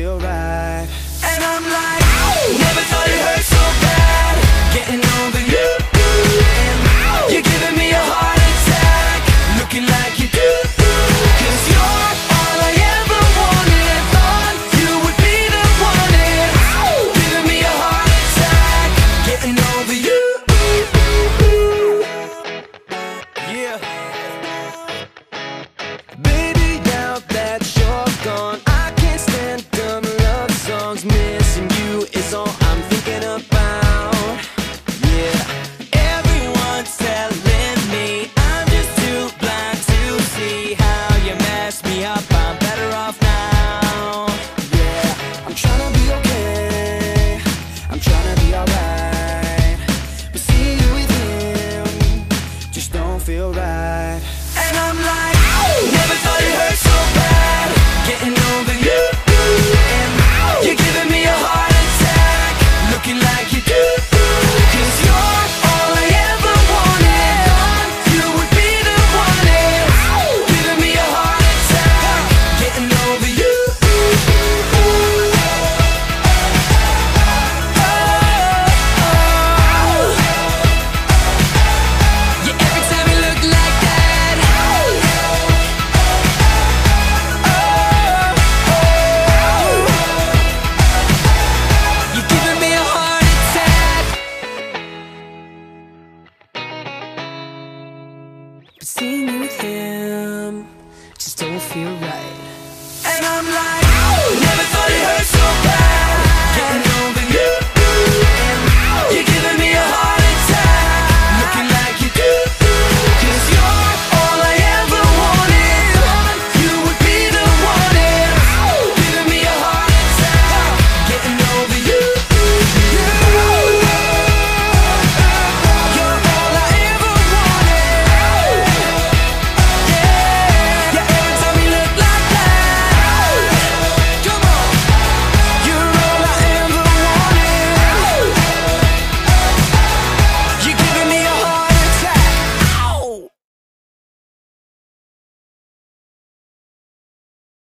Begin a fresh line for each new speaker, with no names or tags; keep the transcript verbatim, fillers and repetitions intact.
feel right. And I'm like, never thought it hurt so bad, getting over you. And you're giving me a heart attack, looking like you do. Cause you're all I ever wanted, thought you would be the one. And giving me a heart attack, getting over you. Yeah. Baby, now that you're gone, I can't stand dumb love songs. Missing you is all I'm thinking about. Yeah. Everyone's telling me I'm just too blind to see how you messed me up. I'm better off now. Yeah. I'm trying to be okay, I'm trying to be alright, but seeing you with him just don't feel right. And I'm like, never thought it hurt so bad, getting over you. And you're giving me a heart attack, looking like you do. Cause you're all I ever wanted, thought you would be the one. And giving me a heart attack, getting over you. Oh, oh. Yeah, every time you look like that, you're giving me a heart attack. But seeing you with him just don't feel right. And I'm like, never thought